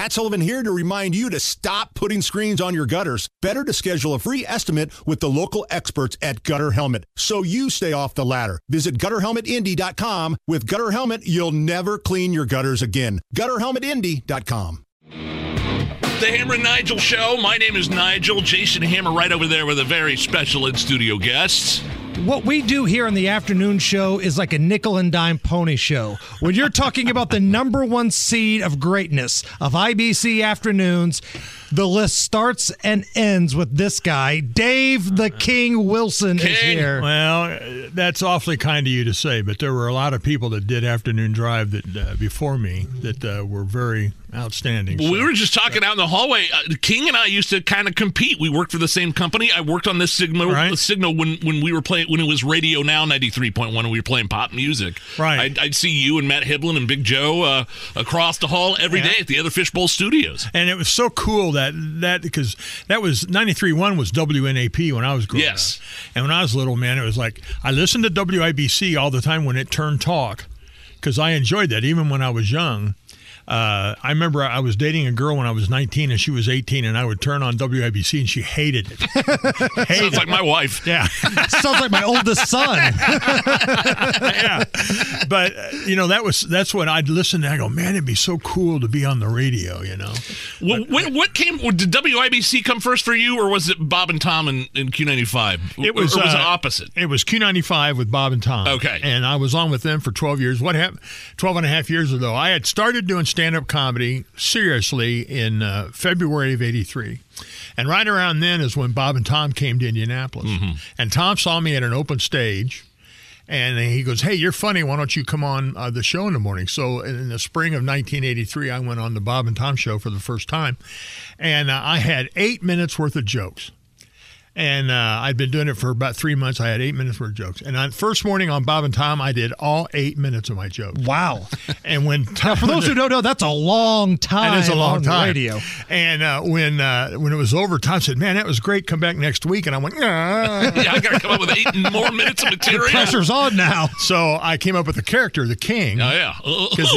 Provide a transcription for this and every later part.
Matt Sullivan here to remind you to stop putting screens on your gutters. Better to schedule a free estimate with the local experts at Gutter Helmet so you stay off the ladder. Visit GutterHelmetIndy.com. With Gutter Helmet, you'll never clean your gutters again. GutterHelmetIndy.com. The Hammer and Nigel Show. My name is Nigel. Jason Hammer right over there with a very special in-studio guest. What we do here on the afternoon show is like a nickel and dime pony show. When you're talking about the number one seed of greatness of IBC afternoons, the list starts and ends with this guy. Dave the King Wilson is here. Well, that's awfully kind of you to say, but there were a lot of people that did afternoon drive that before me that were very outstanding. Well, we were just talking out in the hallway. King and I used to kind of compete. We worked for the same company. I worked on this signal when we were playing, when it was Radio Now 93.1 and we were playing pop music. Right. I'd see you and Matt Hiblin and Big Joe across the hall every day at the other Fishbowl Studios. And it was so cool that because that was 93.1 was WNAP when I was growing up. And when I was little, man, it was like I listened to WIBC all the time when it turned talk because I enjoyed that even when I was young. I remember I was dating a girl when I was 19 and she was 18, and I would turn on WIBC and she hated it. Sounds like my wife. Yeah. Sounds like my oldest son. Yeah. But, that's when I'd listen and I go, man, it'd be so cool to be on the radio, Well, what came, did WIBC come first for you, or was it Bob and Tom in Q95? It was, or was it opposite? It was Q95 with Bob and Tom. Okay. And I was on with them for 12 years. What happened? 12 and a half years ago, I had started doing stand-up comedy seriously in February of 83. And right around then is when Bob and Tom came to Indianapolis. Mm-hmm. And Tom saw me at an open stage, and he goes, hey, you're funny. Why don't you come on the show in the morning? So in the spring of 1983, I went on the Bob and Tom show for the first time. And I had 8 minutes worth of jokes. And I'd been doing it for about 3 months. I had 8 minutes worth of jokes. And on first morning on Bob and Tom, I did all 8 minutes of my jokes. Wow. And when Tom, for those who don't know, that's a long time. That is a long time. Radio. And when it was over, Tom said, man, that was great. Come back next week. And I went, yeah, I got to come up with 8 more minutes of material. The pressure's on now. So I came up with the character, the King. Oh, yeah. Because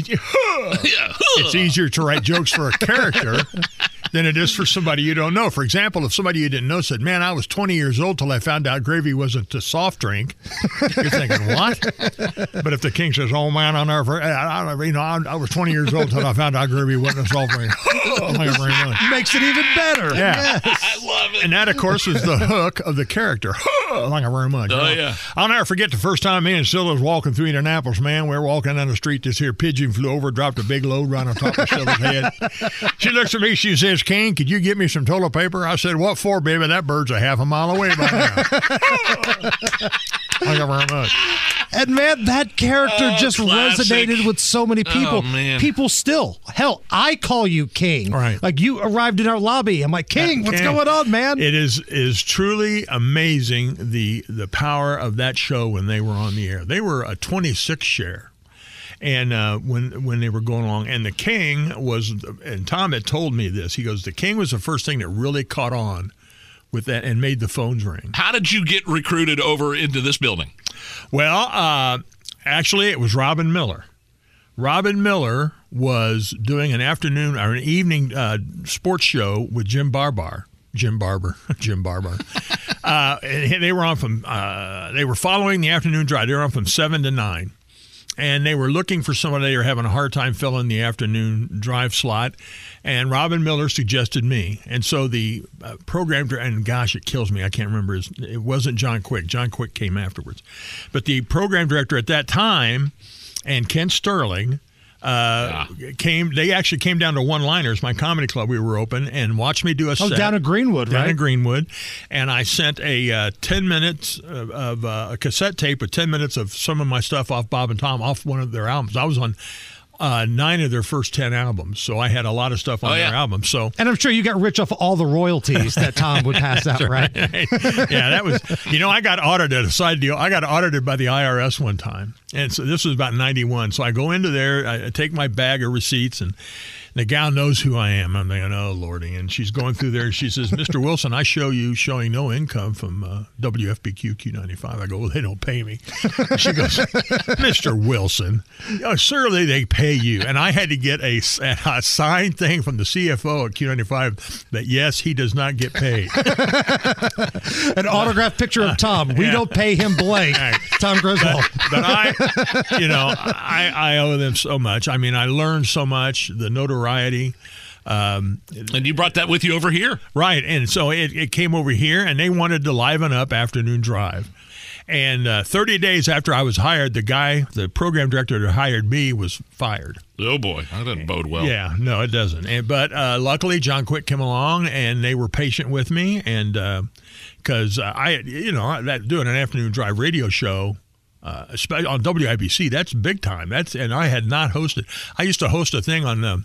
it's easier to write jokes for a character than it is for somebody you don't know. For example, if somebody you didn't know said, man, I was 20 years old till I found out gravy wasn't a soft drink, you're thinking, what? But if the King says, oh, man, I was 20 years old till I found out gravy wasn't a soft drink. Thank you very much. Makes it even better. Yeah. Yes. I love it. And that, of course, was the hook of the character. Thank you very much. Oh, yeah. I'll never forget the first time me and Scylla was walking through Indianapolis, man. We were walking down the street. This here pigeon flew over, dropped a big load right on top of Scylla's head. She looks at me. She says, King, could you get me some toilet paper? I said, what for, baby? That bird's a half a mile away by now. Thank you very much. And, man, that character just classic. resonated with so many people. Oh, man. People still. Hell, I call you King. Right. Like, you arrived in our lobby. I'm like, King, what's going on, man? It is truly amazing the power of that show when they were on the air. They were a 26 share. And when they were going along, and the King was, and Tom had told me this, he goes, the King was the first thing that really caught on with that and made the phones ring. How did you get recruited over into this building? Well, actually, it was Robin Miller. Robin Miller was doing an afternoon or an evening sports show with Jim Barber. And they were on from, they were following the afternoon drive. They were on from 7 to 9. And they were looking for somebody. They were having a hard time filling the afternoon drive slot. And Robin Miller suggested me. And so the program, and gosh, it kills me. I can't remember it wasn't John Quick. John Quick came afterwards. But the program director at that time and Ken Sterling they actually came down to One-Liners, my comedy club. We were open and watched me do a set. Down at Greenwood, right? Down at Greenwood. And I sent a 10 minutes of a cassette tape with 10 minutes of some of my stuff off Bob and Tom, off one of their albums. I was on 9 of their first 10 albums, so I had a lot of stuff on their albums. So, and I'm sure you got rich off all the royalties that Tom would pass out, right? Yeah, that was. I got audited. A side deal. I got audited by the IRS one time, and so this was about 91. So I go into there, I take my bag of receipts, and The gal knows who I am. I'm thinking, oh, Lordy. And she's going through there. She says, Mr. Wilson, I show you showing no income from WFBQ Q95. I go, well, they don't pay me. And she goes, Mr. Wilson, surely they pay you. And I had to get a signed thing from the CFO at Q95 that, yes, he does not get paid. An autographed picture of Tom. We don't pay him blank. Right. Tom Griswold. But I owe them so much. I mean, I learned so much, the notoriety. And you brought that with you over here. Right. And so it came over here, and they wanted to liven up Afternoon Drive. And 30 days after I was hired, the program director that hired me was fired. Oh, boy. That doesn't bode well. Yeah, no, it doesn't. But luckily, John Quick came along, and they were patient with me. And because doing an Afternoon Drive radio show, especially on WIBC, that's big time. And I had not hosted. I used to host a thing on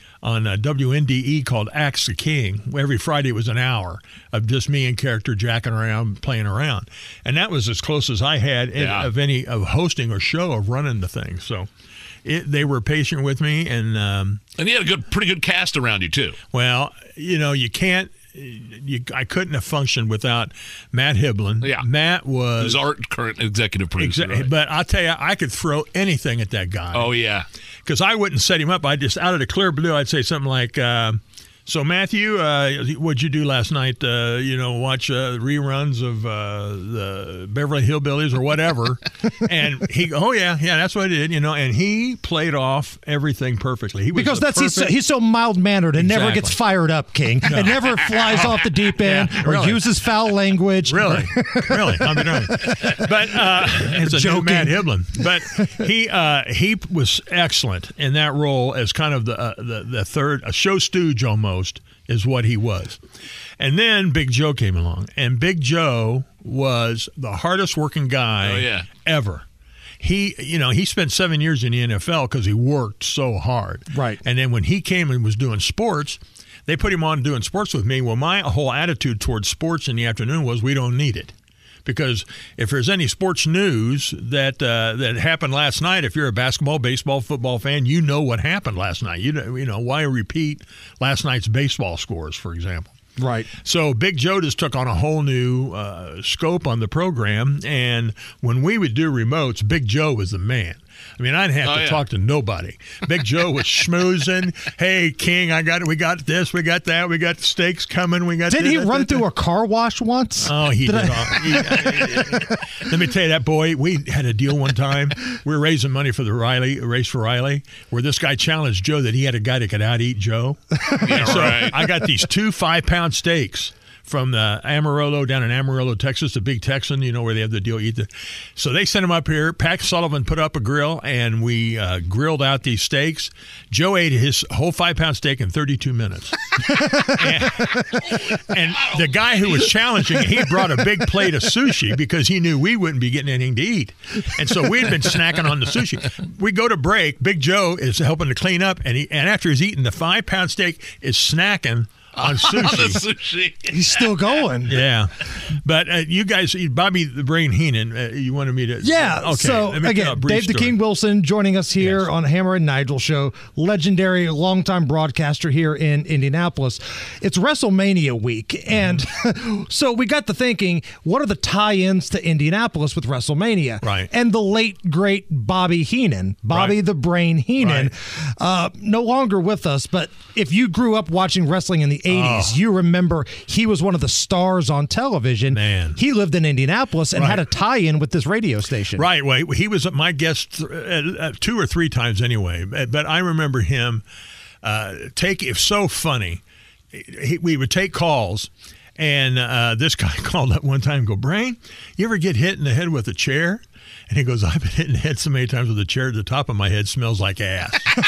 WNDE called Axe the King. Every Friday it was an hour of just me and character jacking around, playing around. And that was as close as I had of hosting or show of running the thing. So they were patient with me. And you had a pretty good cast around you, too. Well, you can't. I couldn't have functioned without Matt Hiblin. Yeah. Matt was our current executive producer. Right? But I'll tell you, I could throw anything at that guy. Oh, yeah. Because I wouldn't set him up. I just, out of the clear blue, I'd say something like, so, Matthew, what'd you do last night? Watch reruns of the Beverly Hillbillies or whatever. And he, that's what I did, and he played off everything perfectly. He's so mild-mannered and never gets fired up, King. No. And never flies off the deep end or uses foul language. Really? I'll be darned. But it's a new Matt Hiblin. But he was excellent in that role as kind of the third, a show stooge almost. Is what he was. And then Big Joe came along, and Big Joe was the hardest working guy ever. He spent 7 years in the NFL because he worked so hard. Right. And then when he came and was doing sports, they put him on doing sports with me. Well, my whole attitude towards sports in the afternoon was we don't need it. Because if there's any sports news that happened last night, if you're a basketball, baseball, football fan, you know what happened last night. You know why repeat last night's baseball scores, for example. Right. So Big Joe just took on a whole new scope on the program, and when we would do remotes, Big Joe was the man. I mean, I'd have to talk to nobody. Big Joe was schmoozing. Hey, King, we got this, we got that, we got steaks coming, we got. Did he run through a car wash once? Oh, he did. Let me tell you, that boy. We had a deal one time. We were raising money for the race for Riley, where this guy challenged Joe that he had a guy that could out-eat Joe. I got these 2 5-pound steaks from the Amarillo, down in Amarillo, Texas, the big Texan, where they have the deal. So they sent him up here. Pat Sullivan put up a grill, and we grilled out these steaks. Joe ate his whole 5-pound steak in 32 minutes. and the guy who was challenging, he brought a big plate of sushi because he knew we wouldn't be getting anything to eat. And so we'd been snacking on the sushi. We go to break. Big Joe is helping to clean up, and after he's eating the 5-pound steak, is snacking on sushi. He's still going. Yeah. But you guys, Bobby the Brain Heenan, you wanted me to. Yeah. Okay. So, again, Dave the King Wilson joining us here on Hammer and Nigel Show, legendary longtime broadcaster here in Indianapolis. It's WrestleMania week. And so we got to thinking, what are the tie-ins to Indianapolis with WrestleMania? Right. And the late, great Bobby Heenan, Bobby the Brain Heenan, no longer with us. But if you grew up watching wrestling in the 80s, you remember he was one of the stars on television. Man. He lived in Indianapolis and had a tie-in with this radio station. Right. Well, he was my guest 2 or 3 times anyway. But I remember him it's so funny. We would take calls, and this guy called up one time and go, Brain, you ever get hit in the head with a chair? And he goes, I've been hit in the head so many times with a chair, the top of my head smells like ass.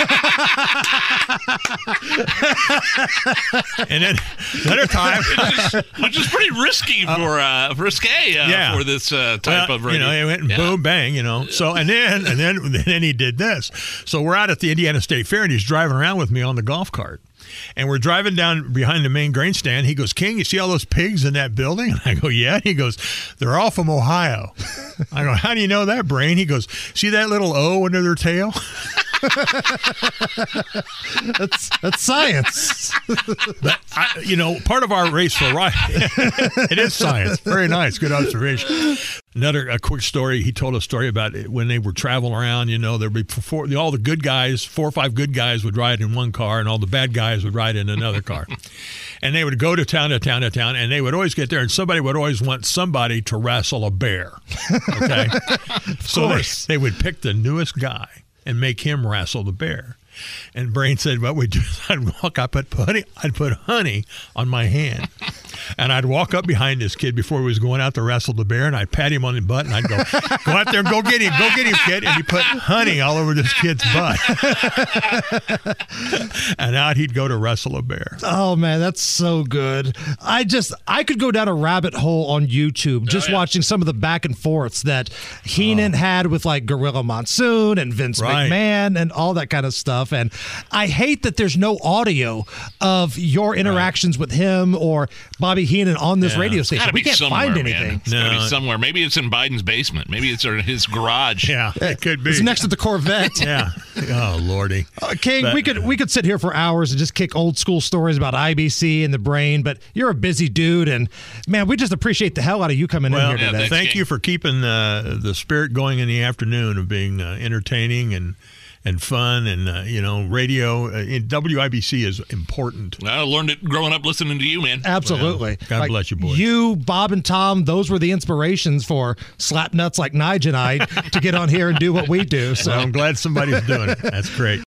And then another time, which is pretty risky for this type of radio. He went and boom, bang, So and then he did this. So we're out at the Indiana State Fair, and he's driving around with me on the golf cart. And we're driving down behind the main grain stand. He goes, King, you see all those pigs in that building? And I go, yeah. He goes, they're all from Ohio. I go, how do you know that, Brain? He goes, see that little O under their tail? That's science. But, part of our race for ride, it is science. Very nice. Good observation. A quick story. He told a story about it when they were traveling around. There'd be all the good guys, 4 or 5 good guys would ride in one car, and all the bad guys would ride in another car. And they would go to town, and they would always get there, and somebody would always want somebody to wrestle a bear. Okay, so they would pick the newest guy and make him wrestle the bear. And Brain said, what we'd do is I'd put honey on my hand. And I'd walk up behind this kid before he was going out to wrestle the bear, and I'd pat him on the butt, and I'd go out there and go get him, kid. And he put honey all over this kid's butt. And out he'd go to wrestle a bear. Oh, man, that's so good. I could go down a rabbit hole on YouTube just watching some of the back and forths that Heenan had with like Gorilla Monsoon and Vince McMahon and all that kind of stuff. And I hate that there's no audio of your interactions with him or Bobby Heenan on this radio station. We can't find anything. It's gotta be somewhere. Maybe it's in Biden's basement. Maybe it's in his garage. Yeah, it could be. It's next to the Corvette. Yeah. Oh, Lordy. King, we could sit here for hours and just kick old school stories about IBC and the Brain, but you're a busy dude, and man, we just appreciate the hell out of you coming in here today. Thank you for keeping the spirit going in the afternoon of being entertaining and fun, and radio in WIBC is important. I learned it growing up listening to you, man. Absolutely. Well, God bless you, boys. You, Bob, and Tom, those were the inspirations for slap nuts like Nige and I to get on here and do what we do. So I'm glad somebody's doing it. That's great.